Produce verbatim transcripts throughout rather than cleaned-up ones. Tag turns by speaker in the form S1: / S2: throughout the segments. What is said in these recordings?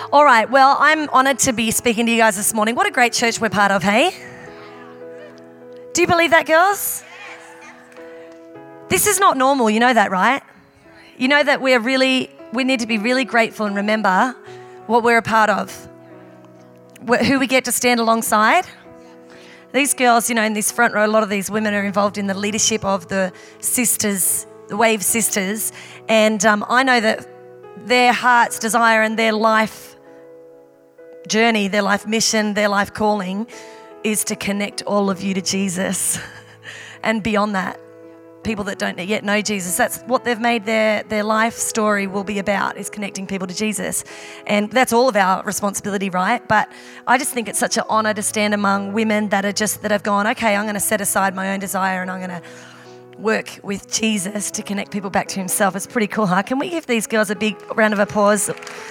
S1: All right, well, I'm honoured to be speaking to you guys this morning. What a great church we're part of, hey? Do you believe that, girls? This is not normal, you know that, right? You know that we're really, we need to be really grateful and remember what we're a part of, who we get to stand alongside. These girls, you know, in this front row, a lot of these women are involved in the leadership of the sisters, the Wave Sisters, and um, I know that their heart's desire and their life journey, their life mission, their life calling is to connect all of you to Jesus. And beyond that, people that don't yet know Jesus, that's what they've made their, their life story will be about, is connecting people to Jesus. And that's all of our responsibility, right? But I just think it's such an honour to stand among women that are just, that have gone, okay, I'm going to set aside my own desire and I'm going to work with Jesus to connect people back to himself. It's pretty cool, huh? Can we give these girls a big round of applause?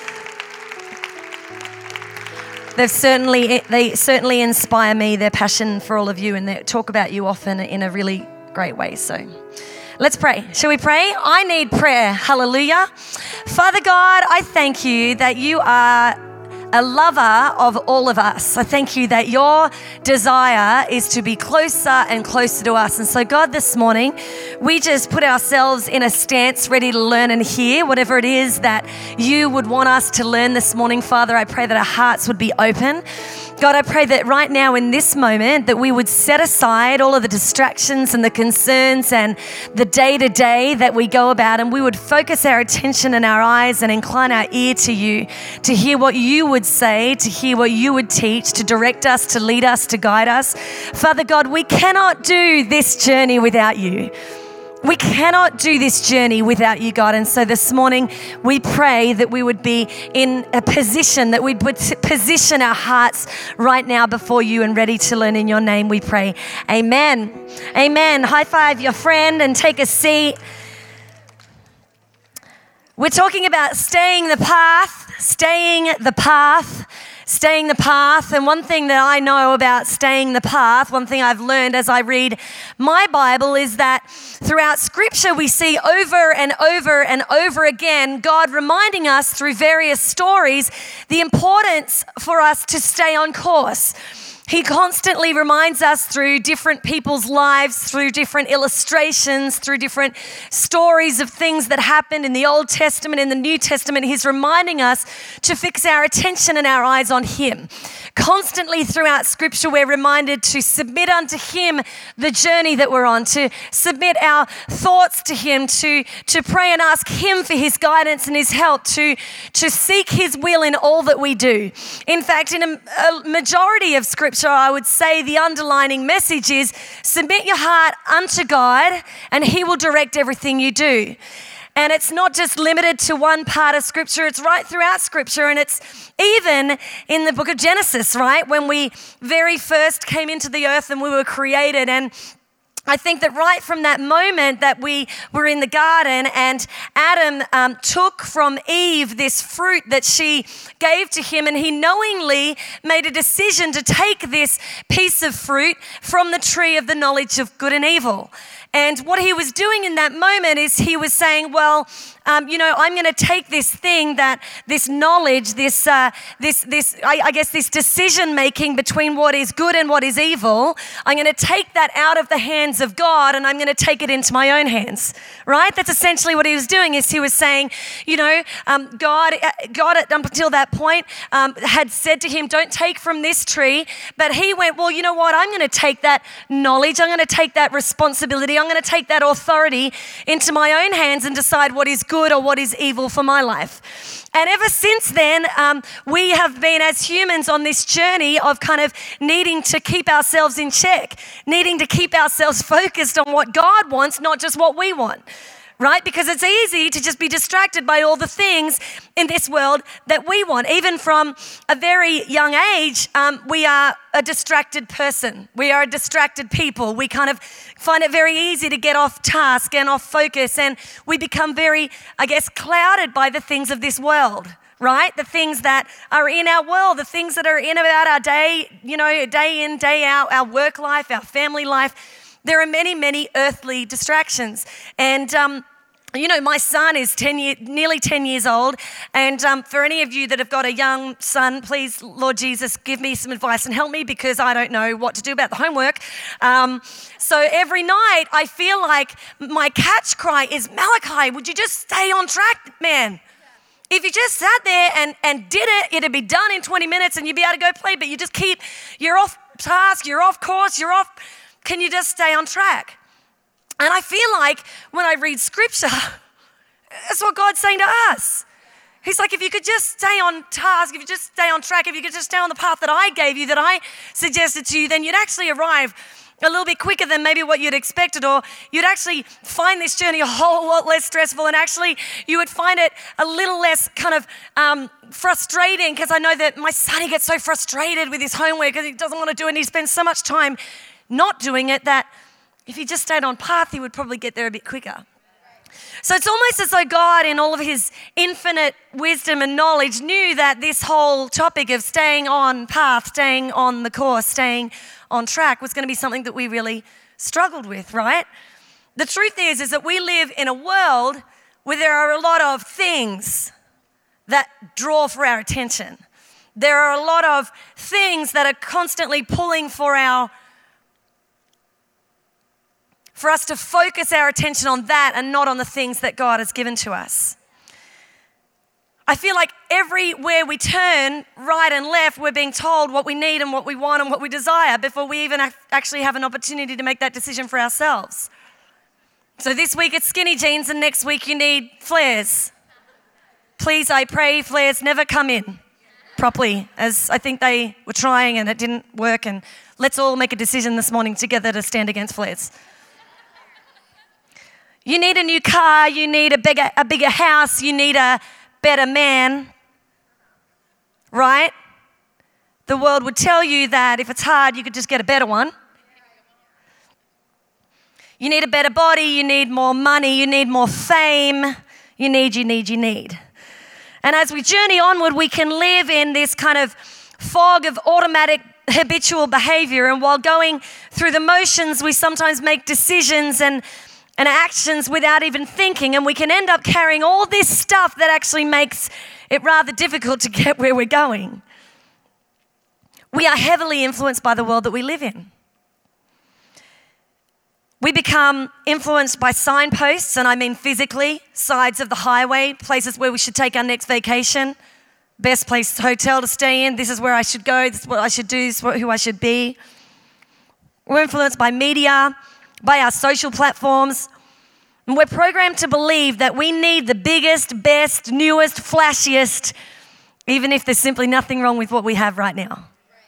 S1: They've certainly, they certainly inspire me, their passion for all of you, and they talk about you often in a really great way. So let's pray. Shall we pray? I need prayer. Hallelujah. Father God, I thank you that you are a lover of all of us. I thank you that your desire is to be closer and closer to us. And so God, this morning, we just put ourselves in a stance ready to learn and hear whatever it is that you would want us to learn this morning. Father, I pray that our hearts would be open. God, I pray that right now in this moment that we would set aside all of the distractions and the concerns and the day-to-day that we go about, and we would focus our attention and our eyes and incline our ear to you, to hear what you would say, to hear what you would teach, to direct us, to lead us, to guide us. Father God, we cannot do this journey without you. We cannot do this journey without you, God. And so this morning, we pray that we would be in a position, that we'd position our hearts right now before you and ready to learn. In your name we pray. Amen. Amen. High five your friend and take a seat. We're talking about staying the path, staying the path. Staying the path. And one thing that I know about staying the path, one thing I've learned as I read my Bible, is that throughout Scripture we see over and over and over again God reminding us through various stories the importance for us to stay on course. He constantly reminds us through different people's lives, through different illustrations, through different stories of things that happened in the Old Testament, in the New Testament. He's reminding us to fix our attention and our eyes on him. Constantly throughout Scripture, we're reminded to submit unto him the journey that we're on, to submit our thoughts to him, to, to pray and ask him for his guidance and his help, to, to seek his will in all that we do. In fact, in a, a majority of Scripture, I would say the underlining message is submit your heart unto God and he will direct everything you do. And it's not just limited to one part of Scripture, it's right throughout Scripture, and it's even in the book of Genesis, right? When we very first came into the earth and we were created, and I think that right from that moment that we were in the garden and Adam um, took from Eve this fruit that she gave to him, and he knowingly made a decision to take this piece of fruit from the tree of the knowledge of good and evil. And what he was doing in that moment is he was saying, well, um, you know, I'm going to take this thing that, this knowledge, this, uh, this, this, I, I guess this decision making between what is good and what is evil, I'm going to take that out of the hands of God and I'm going to take it into my own hands, right? That's essentially what he was doing. Is he was saying, you know, um, God, God up until that point um, had said to him, don't take from this tree, but he went, well, you know what? I'm going to take that knowledge, I'm going to take that responsibility, I'm going to take that authority into my own hands and decide what is good or what is evil for my life. And ever since then, um, we have been as humans on this journey of kind of needing to keep ourselves in check, needing to keep ourselves focused on what God wants, not just what we want. Right? Because it's easy to just be distracted by all the things in this world that we want. Even from a very young age, um, we are a distracted person. We are a distracted people. We kind of find it very easy to get off task and off focus, and we become very, I guess, clouded by the things of this world. Right? The things that are in our world, the things that are in about our day, you know, day in, day out, our work life, our family life. There are many, many earthly distractions. And um, You know, my son is ten year, nearly ten years old, and um, for any of you that have got a young son, please, Lord Jesus, give me some advice and help me, because I don't know what to do about the homework. Um, so every night I feel like my catch cry is, Malachi, would you just stay on track, man? If you just sat there and, and did it, it'd be done in twenty minutes and you'd be able to go play, but you just keep, you're off task, you're off course, you're off, can you just stay on track? And I feel like when I read scripture, that's what God's saying to us. He's like, if you could just stay on task, if you just stay on track, if you could just stay on the path that I gave you, that I suggested to you, then you'd actually arrive a little bit quicker than maybe what you'd expected, or you'd actually find this journey a whole lot less stressful, and actually you would find it a little less kind of um, frustrating, because I know that my son, he gets so frustrated with his homework because he doesn't want to do it, and he spends so much time not doing it that if he just stayed on path, he would probably get there a bit quicker. So it's almost as though God, in all of his infinite wisdom and knowledge, knew that this whole topic of staying on path, staying on the course, staying on track was going to be something that we really struggled with, right? The truth is, is that we live in a world where there are a lot of things that draw for our attention. There are a lot of things that are constantly pulling for our for us to focus our attention on that and not on the things that God has given to us. I feel like everywhere we turn, right and left, we're being told what we need and what we want and what we desire before we even actually have an opportunity to make that decision for ourselves. So this week it's skinny jeans and next week you need flares. Please, I pray flares never come in properly, as I think they were trying and it didn't work, and let's all make a decision this morning together to stand against flares. You need a new car, you need a bigger, a bigger house, you need a better man, right? The world would tell you that if it's hard, you could just get a better one. You need a better body, you need more money, you need more fame, you need, you need, you need. And as we journey onward, we can live in this kind of fog of automatic habitual behavior, and while going through the motions, we sometimes make decisions and and actions without even thinking, and we can end up carrying all this stuff that actually makes it rather difficult to get where we're going. We are heavily influenced by the world that we live in. We become influenced by signposts, and I mean physically, sides of the highway, places where we should take our next vacation, best place hotel to stay in, this is where I should go, this is what I should do, this is who I should be. We're influenced by media, by our social platforms, and we're programmed to believe that we need the biggest, best, newest, flashiest, even if there's simply nothing wrong with what we have right now.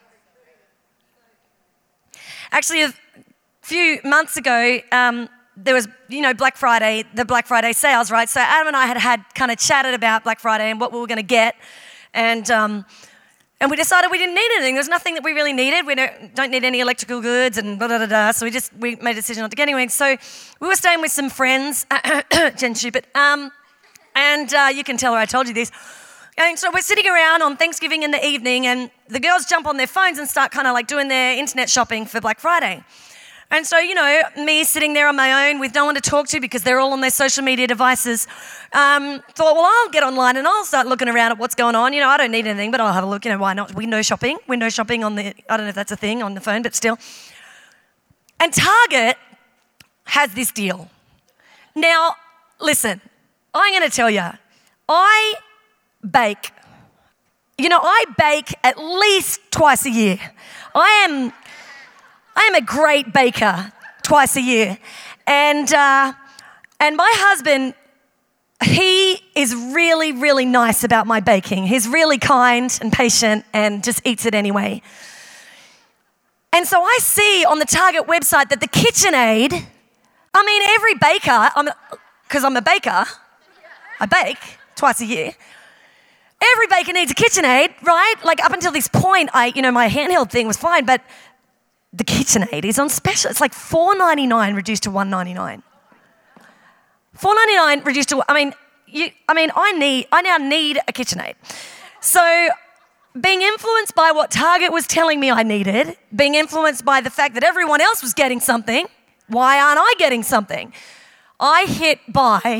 S1: Actually, a few months ago, um, there was, you know, Black Friday, the Black Friday sales, right? So Adam and I had had kind of chatted about Black Friday and what we were going to get, and um, And we decided we didn't need anything. There's nothing that we really needed. We don't, don't need any electrical goods and blah, blah, blah, blah. So we just, we made a decision not to get anything. So we were staying with some friends, Jen Schubert, um, and uh, you can tell her I told you this. And so we're sitting around on Thanksgiving in the evening, and the girls jump on their phones and start kind of like doing their internet shopping for Black Friday. And so, you know, me sitting there on my own with no one to talk to because they're all on their social media devices, um, thought, well, I'll get online and I'll start looking around at what's going on. You know, I don't need anything, but I'll have a look. You know, why not? Window shopping. Window shopping on the, I don't know if that's a thing on the phone, but still. And Target has this deal. Now, listen, I'm going to tell you, I bake. You know, I bake at least twice a year. I am... I am a great baker twice a year. And uh, and my husband, he is really, really nice about my baking. He's really kind and patient and just eats it anyway. And so I see on the Target website that the KitchenAid, I mean, every baker, because I'm, I'm a baker, I bake twice a year. Every baker needs a KitchenAid, right? Like up until this point, I, you know, my handheld thing was fine, but the KitchenAid is on special. It's like four ninety-nine reduced to one ninety-nine. four ninety-nine reduced to, I mean, you, I mean, I need, I now need a KitchenAid. So being influenced by what Target was telling me I needed, being influenced by the fact that everyone else was getting something, why aren't I getting something? I hit buy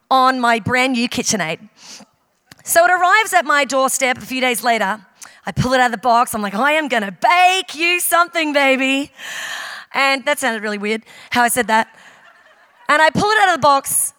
S1: on my brand new KitchenAid. So it arrives at my doorstep a few days later. I pull it out of the box. I'm like, I am going to bake you something, baby. And that sounded really weird, how I said that. And I pull it out of the box,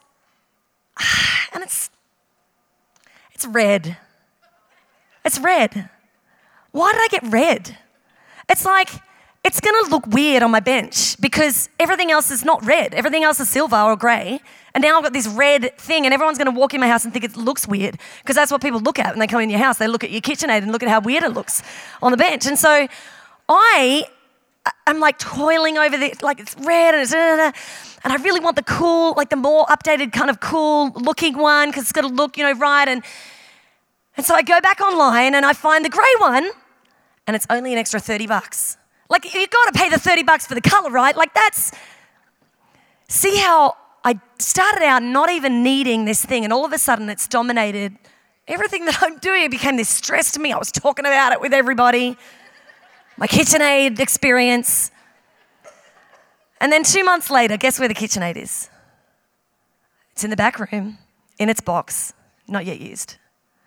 S1: and it's it's red. It's red. Why did I get red? It's like, it's going to look weird on my bench because everything else is not red. Everything else is silver or grey. And now I've got this red thing, and everyone's going to walk in my house and think it looks weird because that's what people look at when they come in your house. They look at your KitchenAid and look at how weird it looks on the bench. And so I, I'm like toiling over this, like it's red and it's, and I really want the cool, like the more updated kind of cool looking one because it's got to look, you know, right. And, and so I go back online and I find the grey one, and it's only an extra thirty bucks. Like, you've got to pay the thirty bucks for the colour, right? Like, that's... See how I started out not even needing this thing, and all of a sudden it's dominated everything that I'm doing. It became this stress to me. I was talking about it with everybody. My KitchenAid experience. And then two months later, guess where the KitchenAid is? It's in the back room, in its box, not yet used.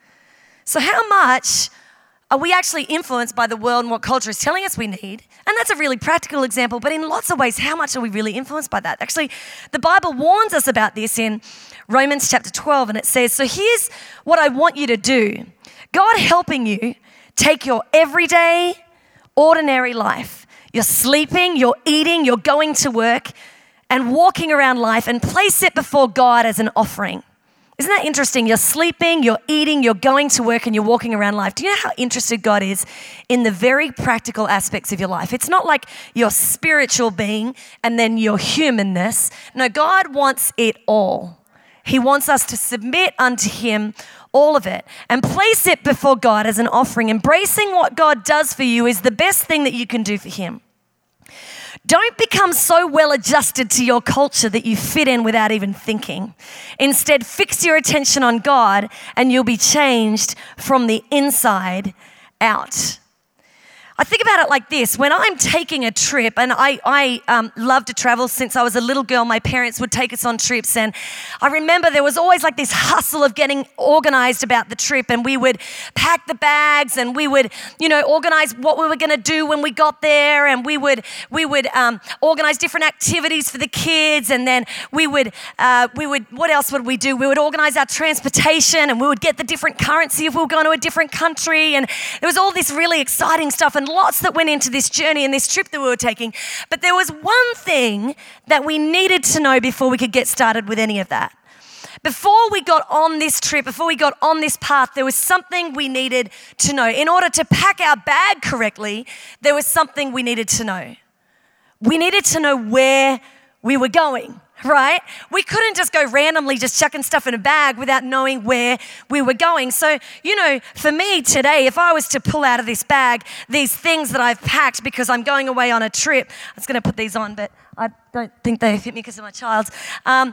S1: So how much are we actually influenced by the world and what culture is telling us we need? And that's a really practical example, but in lots of ways, how much are we really influenced by that? Actually, the Bible warns us about this in Romans chapter twelve, and it says, so here's what I want you to do. God helping you take your everyday, ordinary life. You're sleeping, you're eating, you're going to work, and walking around life, and place it before God as an offering. Isn't that interesting? You're sleeping, you're eating, you're going to work, and you're walking around life. Do you know how interested God is in the very practical aspects of your life? It's not like your spiritual being and then your humanness. No, God wants it all. He wants us to submit unto Him all of it and place it before God as an offering. Embracing what God does for you is the best thing that you can do for Him. Don't become so well adjusted to your culture that you fit in without even thinking. Instead, fix your attention on God and you'll be changed from the inside out. I think about it like this. When I'm taking a trip, and I, I um, love to travel since I was a little girl, my parents would take us on trips, and I remember there was always like this hustle of getting organized about the trip, and we would pack the bags, and we would, you know, organize what we were going to do when we got there, and we would we would um, organize different activities for the kids, and then we would uh, we would what else would we do? We would organize our transportation, and we would get the different currency if we were going to a different country, and there was all this really exciting stuff, and lots that went into this journey and this trip that we were taking. But there was one thing that we needed to know before we could get started with any of that. Before we got on this trip, before we got on this path, there was something we needed to know. In order to pack our bag correctly, there was something we needed to know. We needed to know where we were going. Right? We couldn't just go randomly just chucking stuff in a bag without knowing where we were going. So, you know, for me today, if I was to pull out of this bag these things that I've packed because I'm going away on a trip, I was going to put these on, but I don't think they fit me because of my child's. Um,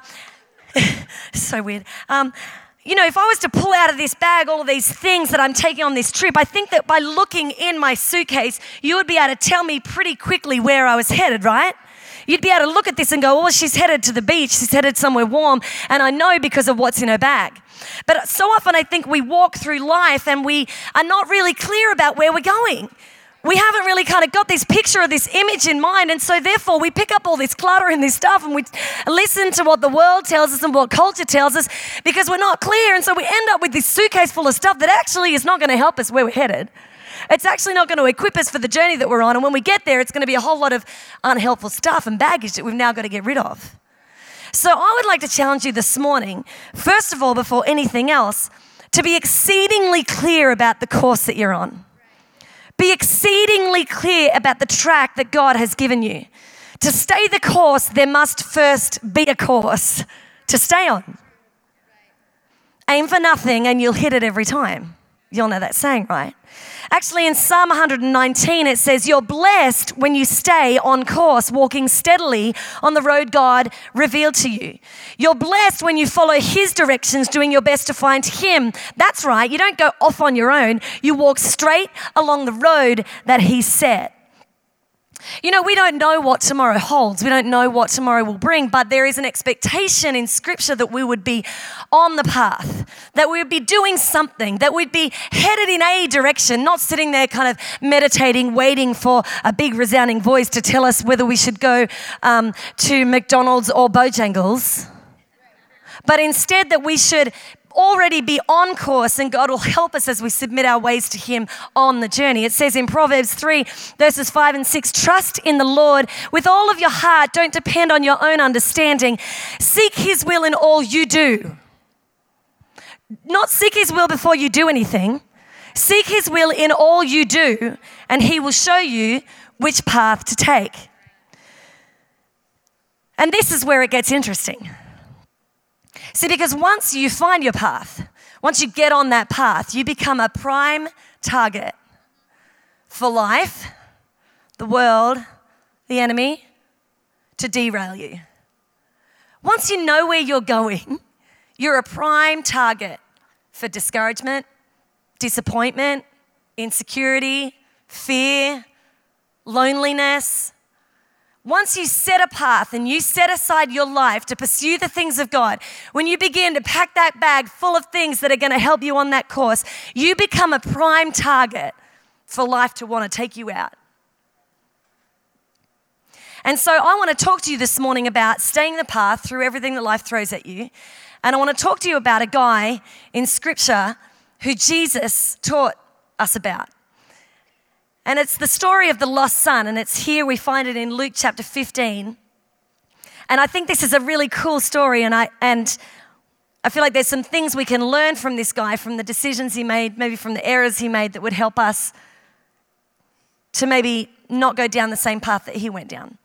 S1: so weird. Um, you know, if I was to pull out of this bag all of these things that I'm taking on this trip, I think that by looking in my suitcase, you would be able to tell me pretty quickly where I was headed, right? You'd be able to look at this and go, oh, she's headed to the beach. She's headed somewhere warm. And I know because of what's in her bag. But so often I think we walk through life and we are not really clear about where we're going. We haven't really kind of got this picture or this image in mind. And so therefore we pick up all this clutter and this stuff and we listen to what the world tells us and what culture tells us because we're not clear. And so we end up with this suitcase full of stuff that actually is not going to help us where we're headed. It's actually not going to equip us for the journey that we're on. And when we get there, it's going to be a whole lot of unhelpful stuff and baggage that we've now got to get rid of. So I would like to challenge you this morning, first of all, before anything else, to be exceedingly clear about the course that you're on. Be exceedingly clear about the track that God has given you. To stay the course, there must first be a course to stay on. Aim for nothing and you'll hit it every time. You'll know that saying, right? Actually, in Psalm one nineteen, it says, you're blessed when you stay on course, walking steadily on the road God revealed to you. You're blessed when you follow His directions, doing your best to find Him. That's right. You don't go off on your own. You walk straight along the road that He set. You know, we don't know what tomorrow holds. We don't know what tomorrow will bring, but there is an expectation in Scripture that we would be on the path, that we would be doing something, that we'd be headed in a direction, not sitting there kind of meditating, waiting for a big resounding voice to tell us whether we should go um, to McDonald's or Bojangles, but instead that we should already be on course, and God will help us as we submit our ways to Him on the journey. It says in Proverbs three, verses five and six, trust in the Lord with all of your heart. Don't depend on your own understanding. Seek His will in all you do. Not seek His will before you do anything. Seek His will in all you do, and He will show you which path to take. And this is where it gets interesting. See, because once you find your path, once you get on that path, you become a prime target for life, the world, the enemy, to derail you. Once you know where you're going, you're a prime target for discouragement, disappointment, insecurity, fear, loneliness. Once you set a path and you set aside your life to pursue the things of God, when you begin to pack that bag full of things that are going to help you on that course, you become a prime target for life to want to take you out. And so I want to talk to you this morning about staying the path through everything that life throws at you. And I want to talk to you about a guy in Scripture who Jesus taught us about. And it's the story of the lost son, and it's here we find it in Luke chapter fifteen. And I think this is a really cool story, and I and I feel like there's some things we can learn from this guy, from the decisions he made, maybe from the errors he made, that would help us to maybe not go down the same path that he went down.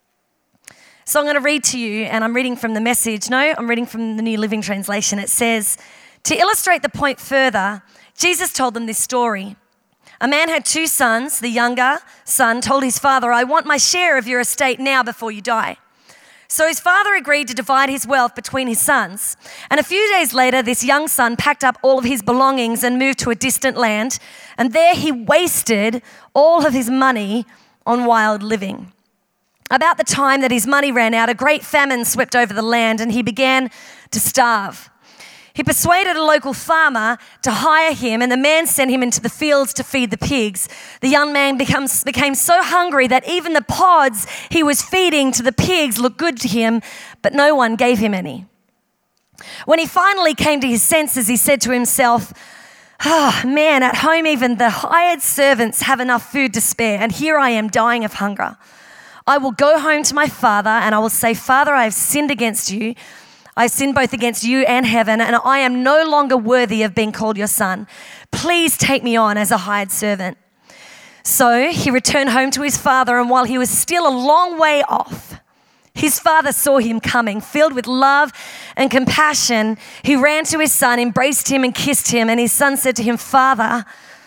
S1: So I'm going to read to you, and I'm reading from the Message. No, I'm reading from the New Living Translation. It says, to illustrate the point further, Jesus told them this story. A man had two sons. The younger son told his father, I want my share of your estate now before you die. So his father agreed to divide his wealth between his sons. And a few days later, this young son packed up all of his belongings and moved to a distant land. And there he wasted all of his money on wild living. About the time that his money ran out, a great famine swept over the land and he began to starve. He persuaded a local farmer to hire him, and the man sent him into the fields to feed the pigs. The young man becomes, became so hungry that even the pods he was feeding to the pigs looked good to him, but no one gave him any. When he finally came to his senses, he said to himself, oh man, at home even the hired servants have enough food to spare, and here I am dying of hunger. I will go home to my father and I will say, Father, I have sinned against you. I sinned both against you and heaven, and I am no longer worthy of being called your son. Please take me on as a hired servant. So he returned home to his father, and while he was still a long way off, his father saw him coming. Filled with love and compassion, he ran to his son, embraced him and kissed him, and his son said to him, Father,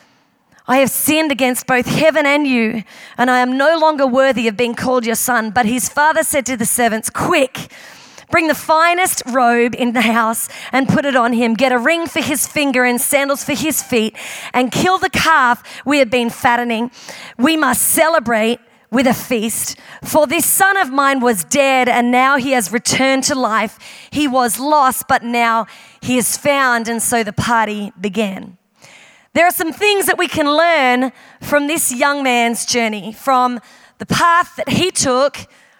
S1: I have sinned against both heaven and you, and I am no longer worthy of being called your son. But his father said to the servants, quick, bring the finest robe in the house and put it on him. Get a ring for his finger and sandals for his feet, and kill the calf we have been fattening. We must celebrate with a feast. For this son of mine was dead, and now he has returned to life. He was lost, but now he is found. And so the party began. There are some things that we can learn from this young man's journey, from the path that he took,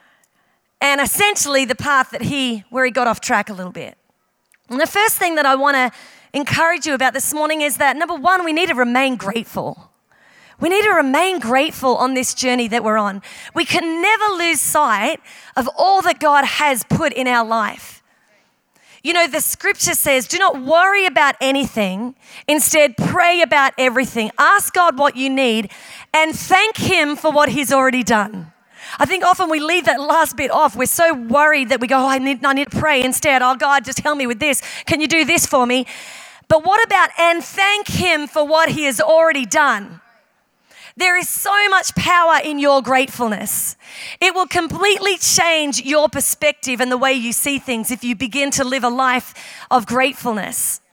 S1: and essentially the path that he, where he got off track a little bit. And the first thing that I want to encourage you about this morning is that, number one, we need to remain grateful. We need to remain grateful on this journey that we're on. We can never lose sight of all that God has put in our life. You know, the scripture says, do not worry about anything. Instead, pray about everything. Ask God what you need and thank Him for what He's already done. I think often we leave that last bit off. We're so worried that we go, oh, I need, I need to pray instead. Oh, God, just help me with this. Can you do this for me? But what about, and thank Him for what He has already done? There is so much power in your gratefulness. It will completely change your perspective and the way you see things if you begin to live a life of gratefulness.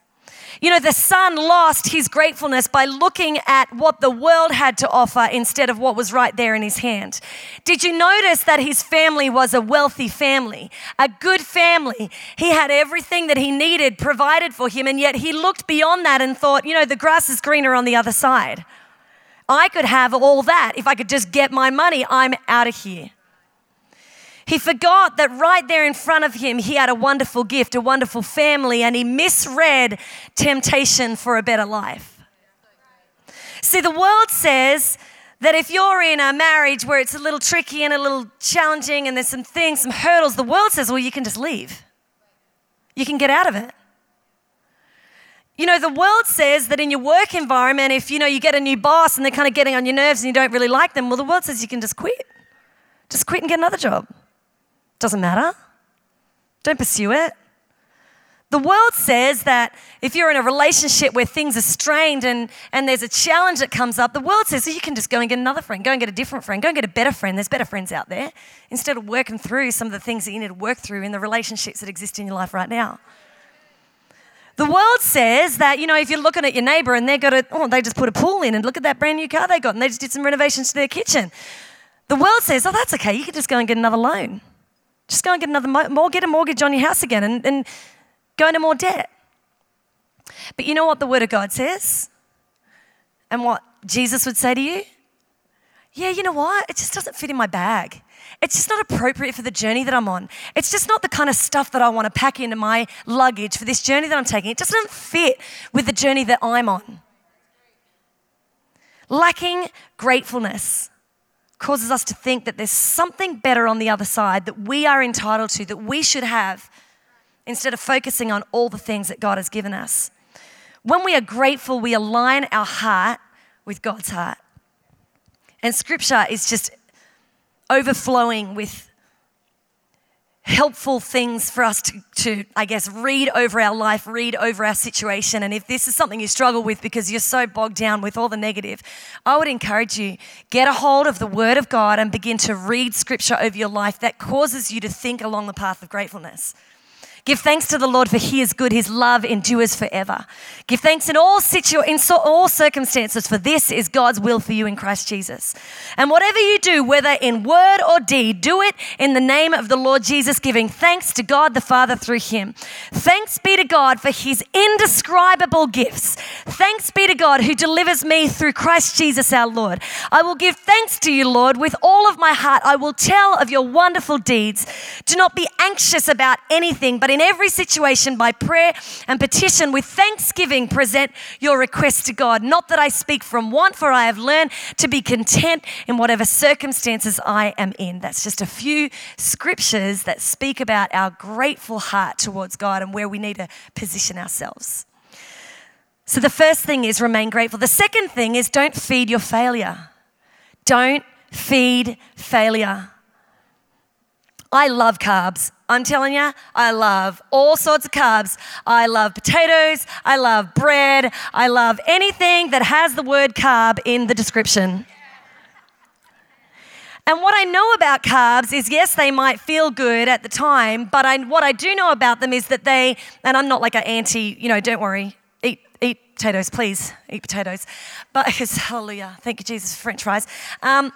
S1: You know, the son lost his gratefulness by looking at what the world had to offer instead of what was right there in his hand. Did you notice that his family was a wealthy family, a good family? He had everything that he needed provided for him, and yet he looked beyond that and thought, you know, the grass is greener on the other side. I could have all that if I could just get my money. I'm out of here. He forgot that right there in front of him, he had a wonderful gift, a wonderful family, and he misread temptation for a better life. See, the world says that if you're in a marriage where it's a little tricky and a little challenging and there's some things, some hurdles, the world says, well, you can just leave. You can get out of it. You know, the world says that in your work environment, if, you know, you get a new boss and they're kind of getting on your nerves and you don't really like them, well, the world says you can just quit. Just quit and get another job. Doesn't matter. Don't pursue it. The world says that if you're in a relationship where things are strained and, and there's a challenge that comes up, the world says, so you can just go and get another friend, go and get a different friend, go and get a better friend. There's better friends out there, instead of working through some of the things that you need to work through in the relationships that exist in your life right now. The world says that, you know, if you're looking at your neighbour and they've got a, oh, they just put a pool in and look at that brand new car they got and they just did some renovations to their kitchen. The world says, oh, that's okay, you can just go and get another loan. Just go and get another more, get a mortgage on your house again and, and go into more debt. But you know what the Word of God says? And what Jesus would say to you? Yeah, you know what? It just doesn't fit in my bag. It's just not appropriate for the journey that I'm on. It's just not the kind of stuff that I want to pack into my luggage for this journey that I'm taking. It just doesn't fit with the journey that I'm on. Lacking gratefulness causes us to think that there's something better on the other side that we are entitled to, that we should have, instead of focusing on all the things that God has given us. When we are grateful, we align our heart with God's heart. And Scripture is just overflowing with helpful things for us to, to, I guess, read over our life, read over our situation. And if this is something you struggle with because you're so bogged down with all the negative, I would encourage you, get a hold of the Word of God and begin to read Scripture over your life that causes you to think along the path of gratefulness. Give thanks to the Lord, for He is good. His love endures forever. Give thanks in all situ- in so- all circumstances, for this is God's will for you in Christ Jesus. And whatever you do, whether in word or deed, do it in the name of the Lord Jesus, giving thanks to God the Father through Him. Thanks be to God for His indescribable gifts. Thanks be to God who delivers me through Christ Jesus our Lord. I will give thanks to you, Lord, with all of my heart. I will tell of your wonderful deeds. Do not be anxious about anything, but in every situation, by prayer and petition with thanksgiving, present your requests to God. Not that I speak from want, for I have learned to be content in whatever circumstances I am in. That's just a few scriptures that speak about our grateful heart towards God and where we need to position ourselves. So the first thing is remain grateful. The second thing is don't feed your failure. Don't feed failure. I love carbs. I'm telling you, I love all sorts of carbs. I love potatoes. I love bread. I love anything that has the word carb in the description. And what I know about carbs is, yes, they might feel good at the time, but I, what I do know about them is that they, and I'm not like an anti, you know, don't worry, eat eat potatoes, please, eat potatoes. But, because, hallelujah, thank you, Jesus, for French fries. Um,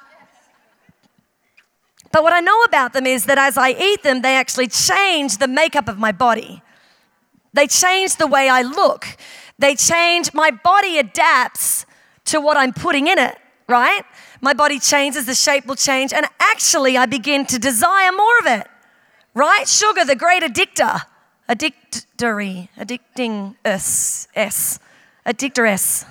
S1: But what I know about them is that as I eat them, they actually change the makeup of my body. They change the way I look. They change, my body adapts to what I'm putting in it, right? My body changes, the shape will change, and actually I begin to desire more of it, right? Sugar, the great addictor. Addictory, addicting us, S, addictoress.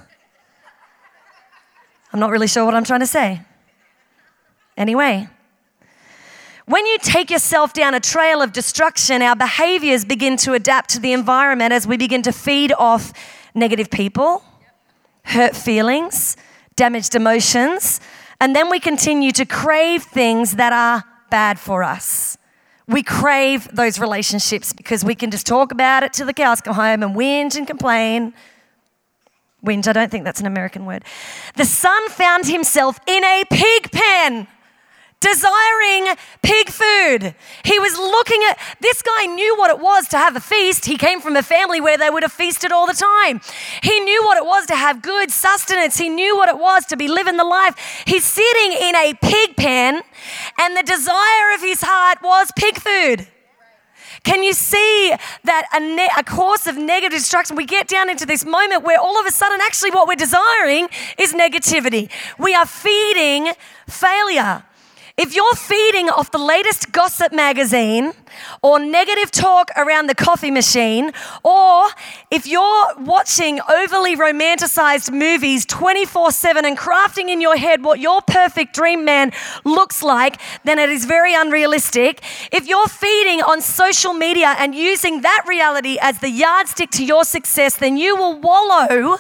S1: I'm not really sure what I'm trying to say. Anyway. When you take yourself down a trail of destruction, our behaviors begin to adapt to the environment as we begin to feed off negative people, hurt feelings, damaged emotions, and then we continue to crave things that are bad for us. We crave those relationships because we can just talk about it till the cows come home and whinge and complain. Whinge, I don't think that's an American word. The son found himself in a pig pen. desiring pig food. He was looking at, this guy knew what it was to have a feast. He came from a family where they would have feasted all the time. He knew what it was to have good sustenance. He knew what it was to be living the life. He's sitting in a pig pen, and the desire of his heart was pig food. Can you see that a, ne- a course of negative destruction? We get down into this moment where all of a sudden, actually what we're desiring is negativity. We are feeding failure. If you're feeding off the latest gossip magazine or negative talk around the coffee machine, or if you're watching overly romanticized movies twenty-four seven and crafting in your head what your perfect dream man looks like, then it is very unrealistic. If you're feeding on social media and using that reality as the yardstick to your success, then you will wallow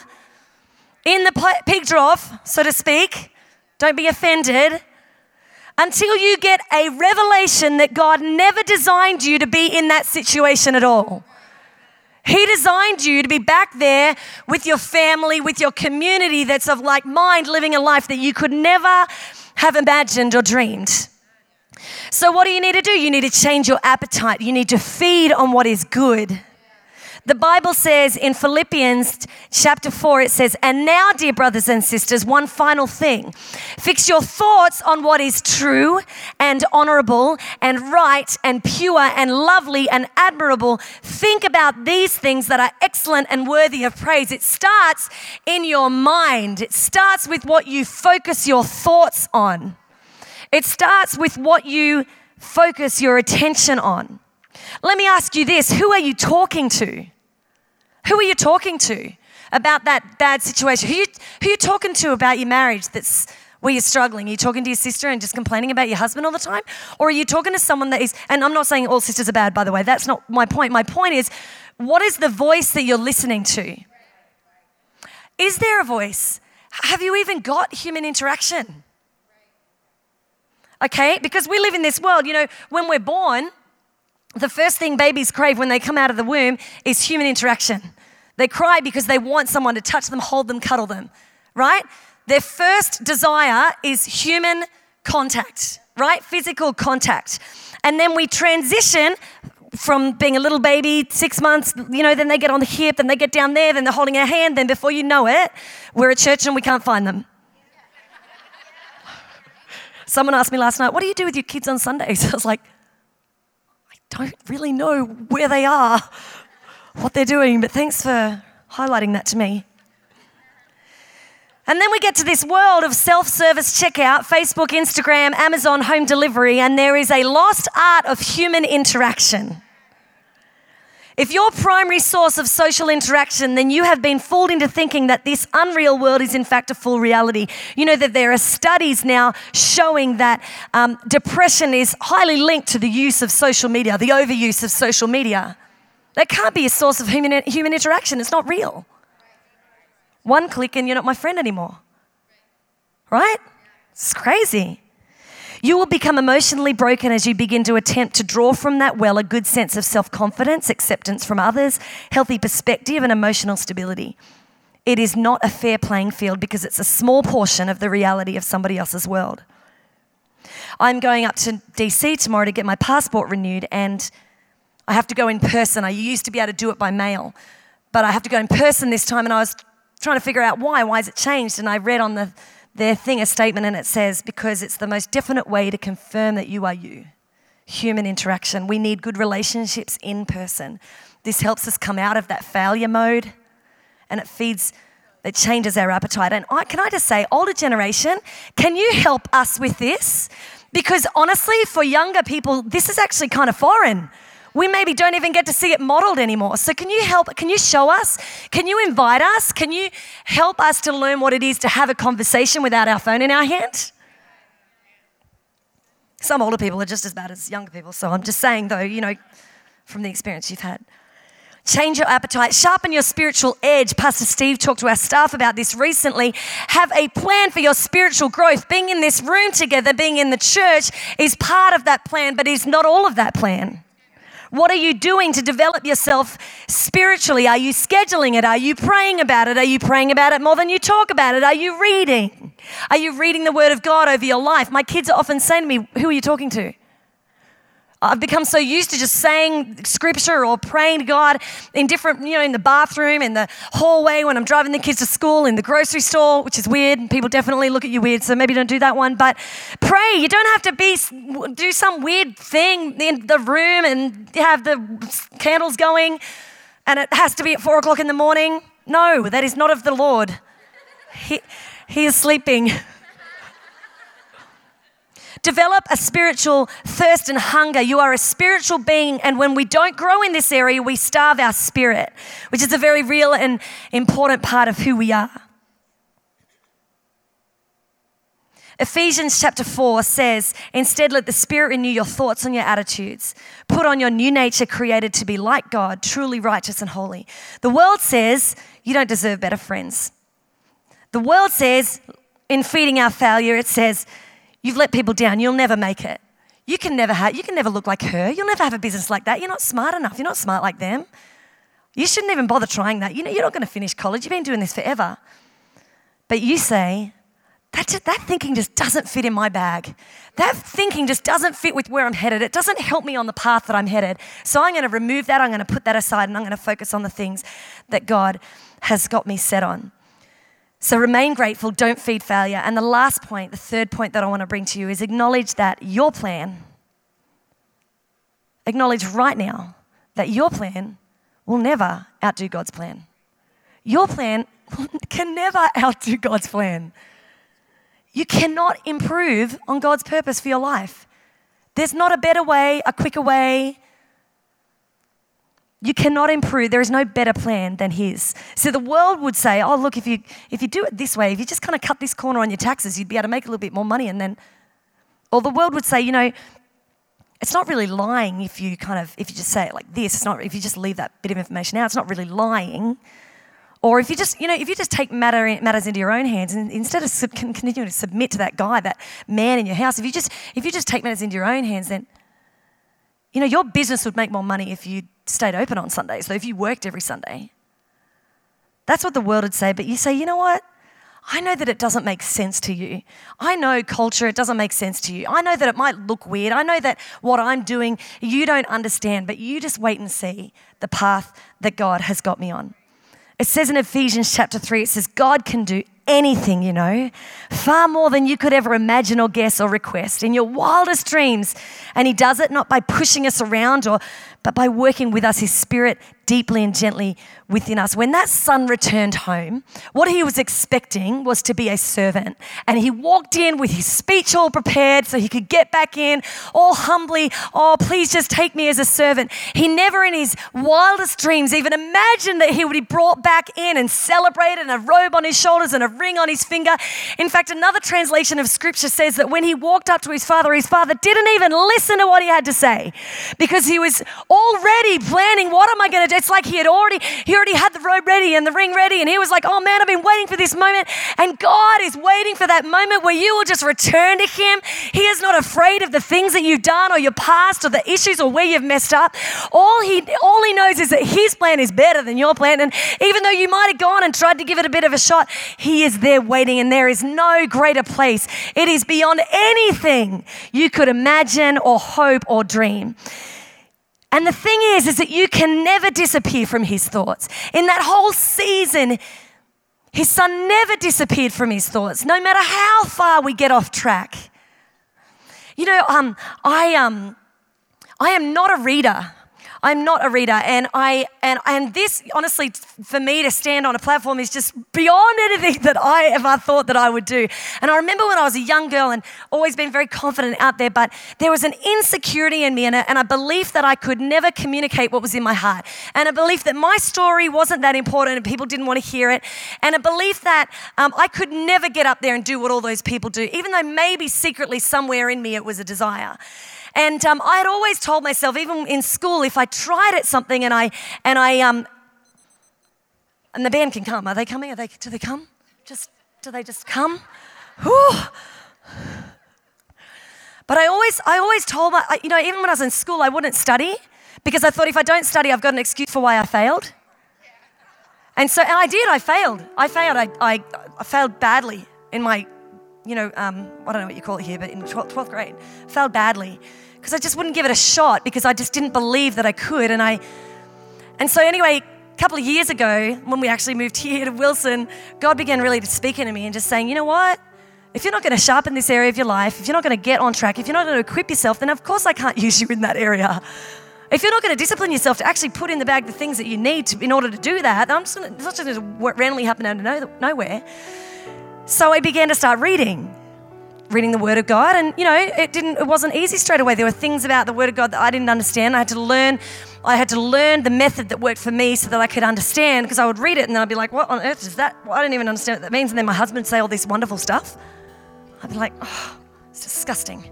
S1: in the pig trough, so to speak. Don't be offended. Until you get a revelation that God never designed you to be in that situation at all. He designed you to be back there with your family, with your community that's of like mind, living a life that you could never have imagined or dreamed. So what do you need to do? You need to change your appetite. You need to feed on what is good. The Bible says in Philippians chapter four, it says, and now, dear brothers and sisters, one final thing. Fix your thoughts on what is true and honorable and right and pure and lovely and admirable. Think about these things that are excellent and worthy of praise. It starts in your mind. It starts with what you focus your thoughts on. It starts with what you focus your attention on. Let me ask you this. Who are you talking to? Who are you talking to about that bad situation? Who are you, who are you talking to about your marriage that's where you're struggling? Are you talking to your sister and just complaining about your husband all the time? Or are you talking to someone that is, and I'm not saying all sisters are bad, by the way. That's not my point. My point is, what is the voice that you're listening to? Is there a voice? Have you even got human interaction? Okay, because we live in this world, you know, when we're born, the first thing babies crave when they come out of the womb is human interaction. They cry because they want someone to touch them, hold them, cuddle them, right? Their first desire is human contact, right? Physical contact. And then we transition from being a little baby, six months, you know, then they get on the hip, then they get down there, then they're holding our hand, then before you know it, we're at church and we can't find them. Someone asked me last night, what do you do with your kids on Sundays? I was like, don't really know where they are, what they're doing, but thanks for highlighting that to me. And then we get to this world of self-service checkout, Facebook, Instagram, Amazon, home delivery, and there is a lost art of human interaction. If your primary source of social interaction, then you have been fooled into thinking that this unreal world is in fact a full reality. You know that there are studies now showing that um, depression is highly linked to the use of social media, the overuse of social media. That can't be a source of human, human interaction. It's not real. One click and you're not my friend anymore. Right? It's crazy. You will become emotionally broken as you begin to attempt to draw from that well a good sense of self-confidence, acceptance from others, healthy perspective, and emotional stability. It is not a fair playing field because it's a small portion of the reality of somebody else's world. I'm going up to D C tomorrow to get my passport renewed, and I have to go in person. I used to be able to do it by mail, but I have to go in person this time, and I was trying to figure out why. Why has it changed? And I read on the their thing, a statement, and it says, because it's the most definite way to confirm that you are you. Human interaction. We need good relationships in person. This helps us come out of that failure mode, and it feeds, it changes our appetite. And I, can I just say, older generation, can you help us with this? Because honestly, for younger people, this is actually kind of foreign. We maybe don't even get to see it modeled anymore. So can you help, can you show us? Can you invite us? Can you help us to learn what it is to have a conversation without our phone in our hand? Some older people are just as bad as younger people. So I'm just saying though, you know, from the experience you've had. Change your appetite, sharpen your spiritual edge. Pastor Steve talked to our staff about this recently. Have a plan for your spiritual growth. Being in this room together, being in the church is part of that plan, but is not all of that plan. What are you doing to develop yourself spiritually? Are you scheduling it? Are you praying about it? Are you praying about it more than you talk about it? Are you reading? Are you reading the Word of God over your life? My kids often say to me, who are you talking to? I've become so used to just saying scripture or praying to God in different, you know, in the bathroom, in the hallway, when I'm driving the kids to school, in the grocery store, which is weird. People definitely look at you weird, so maybe don't do that one. But pray. You don't have to be do some weird thing in the room and have the candles going and it has to be at four o'clock in the morning. No, that is not of the Lord. He, he is sleeping. Develop a spiritual thirst and hunger. You are a spiritual being, and when we don't grow in this area, we starve our spirit, which is a very real and important part of who we are. Ephesians chapter four says, instead let the Spirit renew your thoughts and your attitudes. Put on your new nature created to be like God, truly righteous and holy. The world says you don't deserve better friends. The world says, in feeding our failure, it says, you've let people down. You'll never make it. You can never have, you can never look like her. You'll never have a business like that. You're not smart enough. You're not smart like them. You shouldn't even bother trying that. You know, you're not going to finish college. You've been doing this forever. But you say, that, just, that thinking just doesn't fit in my bag. That thinking just doesn't fit with where I'm headed. It doesn't help me on the path that I'm headed. So I'm going to remove that. I'm going to put that aside and I'm going to focus on the things that God has got me set on. So remain grateful, don't feed failure. And the last point, the third point that I want to bring to you is acknowledge that your plan, acknowledge right now that your plan will never outdo God's plan. Your plan can never outdo God's plan. You cannot improve on God's purpose for your life. There's not a better way, a quicker way. You cannot improve. There is no better plan than his. So the world would say, oh, look, if you if you do it this way, if you just kind of cut this corner on your taxes, you'd be able to make a little bit more money. And then, or the world would say, you know, it's not really lying if you kind of, if you just say it like this. It's not, if you just leave that bit of information out, it's not really lying. Or if you just, you know, if you just take matter, matters into your own hands and instead of sub, continuing to submit to that guy, that man in your house, if you just, if you just take matters into your own hands, then, you know, your business would make more money if you stayed open on Sundays, so if you worked every Sunday. That's what the world would say, but you say, you know what? I know that it doesn't make sense to you. I know culture, it doesn't make sense to you. I know that it might look weird. I know that what I'm doing, you don't understand, but you just wait and see the path that God has got me on. It says in Ephesians chapter three, it says, God can do anything, you know, far more than you could ever imagine or guess or request in your wildest dreams. And he does it not by pushing us around or, but by working with us, his Spirit deeply and gently within us. When that son returned home, what he was expecting was to be a servant. And he walked in with his speech all prepared so he could get back in all humbly. Oh, please just take me as a servant. He never in his wildest dreams even imagined that he would be brought back in and celebrated and a robe on his shoulders and a ring on his finger. In fact, another translation of scripture says that when he walked up to his father, his father didn't even listen to what he had to say because he was already planning, what am I going to do? It's like he had already, he already had the robe ready and the ring ready and he was like, oh man, I've been waiting for this moment. And God is waiting for that moment where you will just return to him. He is not afraid of the things that you've done or your past or the issues or where you've messed up. All he, all he knows is that his plan is better than your plan. And even though you might have gone and tried to give it a bit of a shot, he is there waiting and there is no greater place. It is beyond anything you could imagine or hope or dream. And the thing is, is that you can never disappear from his thoughts. In that whole season, his son never disappeared from his thoughts, no matter how far we get off track. You know, um, I um, I am not a reader. I'm not a reader, and I and and this honestly, for me to stand on a platform is just beyond anything that I ever thought that I would do. And I remember when I was a young girl and always been very confident out there, but there was an insecurity in me and a, and a belief that I could never communicate what was in my heart, and a belief that my story wasn't that important and people didn't want to hear it, and a belief that um, I could never get up there and do what all those people do, even though maybe secretly somewhere in me it was a desire. And um, I had always told myself, even in school, if I tried at something and I, and I, um, and the band can come. Are they coming? Are they? Do they come? Just, do they just come? Whew. But I always, I always told my, you know, even when I was in school, I wouldn't study because I thought if I don't study, I've got an excuse for why I failed. And so, and I did, I failed. I failed, I, I, I failed badly in my, you know, um, I don't know what you call it here, but in twelfth grade, failed badly because I just wouldn't give it a shot because I just didn't believe that I could. And I, and so anyway, a couple of years ago, when we actually moved here to Wilson, God began really to speak into me and just saying, you know what? If you're not going to sharpen this area of your life, if you're not going to get on track, if you're not going to equip yourself, then of course I can't use you in that area. If you're not going to discipline yourself to actually put in the bag the things that you need to, in order to do that, I'm just gonna, it's not just going to randomly happen out of no, nowhere. So I began to start reading, reading the Word of God, and you know, it didn't, it wasn't easy straight away. There were things about the Word of God that I didn't understand. I had to learn, I had to learn the method that worked for me so that I could understand. Because I would read it and then I'd be like, "What on earth is that? Well, I don't even understand what that means." And then my husband would say all this wonderful stuff. I'd be like, "Oh, it's disgusting."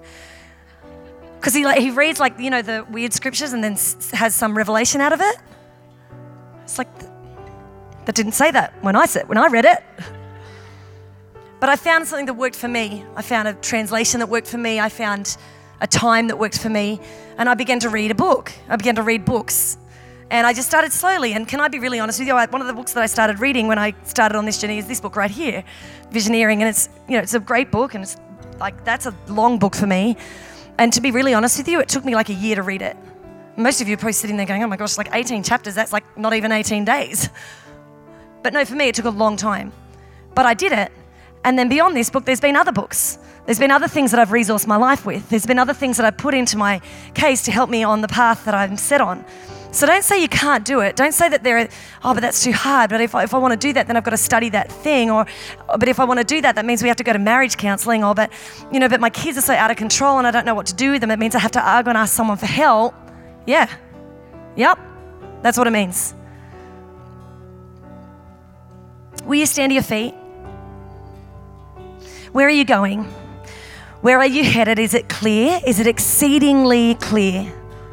S1: Because he like he reads like, you know, the weird scriptures and then s- has some revelation out of it. It's like, that didn't say that when I said when I read it. But I found something that worked for me. I found a translation that worked for me. I found a time that worked for me. And I began to read a book. I began to read books. And I just started slowly. And can I be really honest with you? I, one of the books that I started reading when I started on this journey is this book right here, Visioneering. And it's, you know, it's a great book. And it's like, that's a long book for me. And to be really honest with you, it took me like a year to read it. Most of you are probably sitting there going, oh my gosh, like eighteen chapters, that's like not even eighteen days. But no, for me, it took a long time. But I did it. And then beyond this book, there's been other books. There's been other things that I've resourced my life with. There's been other things that I've put into my case to help me on the path that I'm set on. So don't say you can't do it. Don't say that there, are, oh, but that's too hard. But if I, if I want to do that, then I've got to study that thing. Or, but if I want to do that, that means we have to go to marriage counselling. Or, but, you know, but my kids are so out of control and I don't know what to do with them. It means I have to argue and ask someone for help. Yeah. Yep. That's what it means. Will you stand to your feet? Where are you going? Where are you headed? Is it clear? Is it exceedingly clear?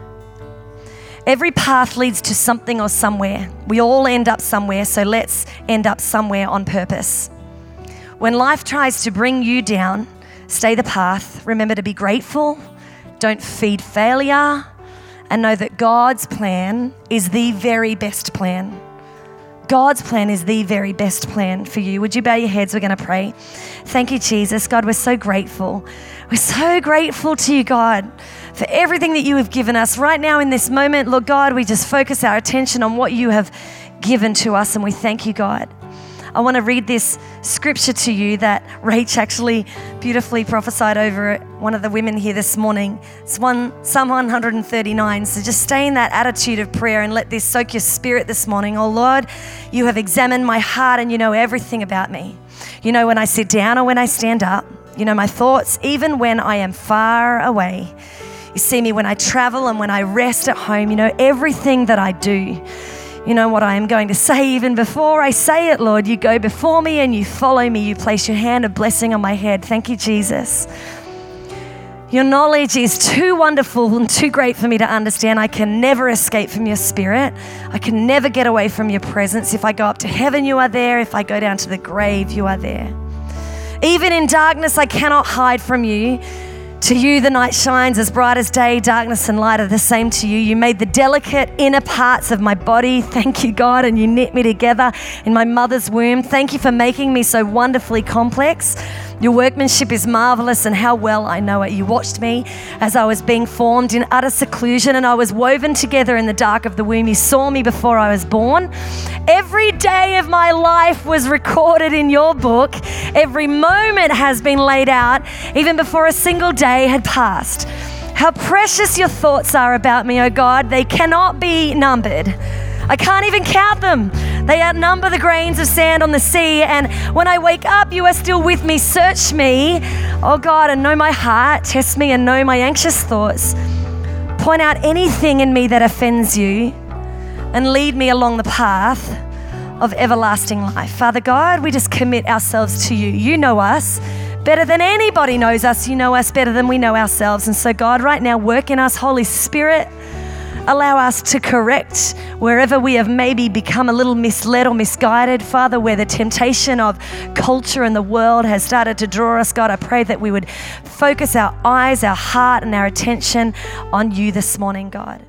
S1: Every path leads to something or somewhere. We all end up somewhere, so let's end up somewhere on purpose. When life tries to bring you down, stay the path. Remember to be grateful. Don't feed failure. And know that God's plan is the very best plan. God's plan is the very best plan for you. Would you bow your heads? We're going to pray. Thank you, Jesus. God, we're so grateful. We're so grateful to you, God, for everything that you have given us. Right now in this moment, Lord God, we just focus our attention on what you have given to us, and we thank you, God. I want to read this scripture to you that Rach actually beautifully prophesied over one of the women here this morning. It's one, Psalm one thirty-nine. So just stay in that attitude of prayer and let this soak your spirit this morning. Oh Lord, you have examined my heart and you know everything about me. You know when I sit down or when I stand up. You know my thoughts, even when I am far away. You see me when I travel and when I rest at home. You know everything that I do. You know what I am going to say even before I say it, Lord. You go before me and you follow me. You place your hand of blessing on my head. Thank you, Jesus. Your knowledge is too wonderful and too great for me to understand. I can never escape from your spirit. I can never get away from your presence. If I go up to heaven, you are there. If I go down to the grave, you are there. Even in darkness, I cannot hide from you. To you, the night shines as bright as day. Darkness and light are the same to you. You made the delicate inner parts of my body. Thank you, God, and you knit me together in my mother's womb. Thank you for making me so wonderfully complex. Your workmanship is marvelous, and how well I know it. You watched me as I was being formed in utter seclusion, and I was woven together in the dark of the womb. You saw me before I was born. Every day of my life was recorded in your book. Every moment has been laid out, even before a single day had passed. How precious your thoughts are about me, oh God. They cannot be numbered. I can't even count them. They outnumber the grains of sand on the sea. And when I wake up, you are still with me. Search me, oh God, and know my heart. Test me and know my anxious thoughts. Point out anything in me that offends you and lead me along the path of everlasting life. Father God, we just commit ourselves to you. You know us better than anybody knows us. You know us better than we know ourselves. And so God, right now, work in us, Holy Spirit. Allow us to correct wherever we have maybe become a little misled or misguided. Father, where the temptation of culture and the world has started to draw us, God, I pray that we would focus our eyes, our heart, and our attention on you this morning, God.